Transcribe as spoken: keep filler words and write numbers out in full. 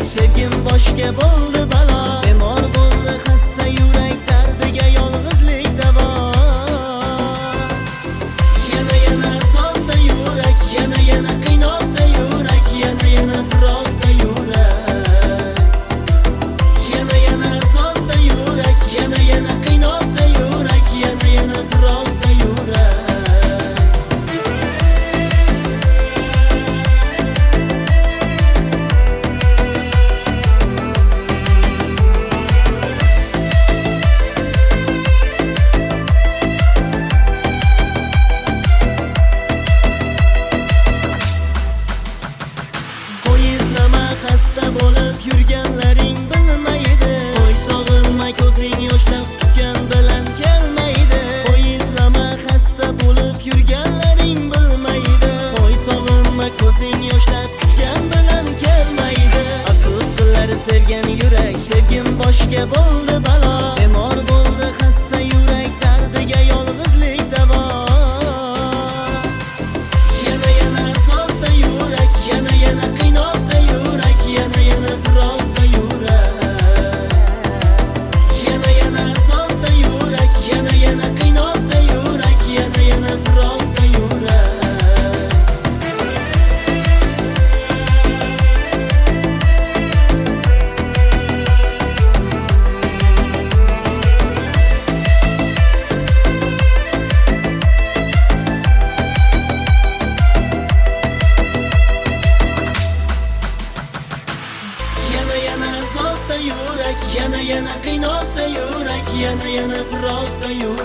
sevgim boshga bo'ldi balo. Bemor bo'ldi xasta yurak, dardiga yolg'izlik davo. Yana yana azobda yurak, yana yana qiynoqda yurak, yana yana firoqda yurak. Yana yana azobda yurak, yana yana qiynoqda yurak, yana yana firoqda yurak. Xasta bo'lib yurganlaring bilmaydi. Qo'y sog'inma, ko'zing yoshlab kutgan bilan kelmaydi. Qo'y izlama, xasta bo'lib yurganlaring bilmaydi. Qo'y sog'inma, ko'zing yoshlab kutgan bilan kelmaydi. Afsus qilar sevgan yurak, sevgim boshga bo'ldi balo. Bemor bo'ldi xasta yurak, dardiga yolg'izlik davo. Yana yana azobda yurak, yana yana qiynoqda yurak, yana yana firoqda yurak. Yana yana azobda yurak, yana yana qiynoqda yurak, yana yana firoqda yurak. Yana yana azobda yurak, yana yana qiynoqda yurak, yana yana firoqda yurak.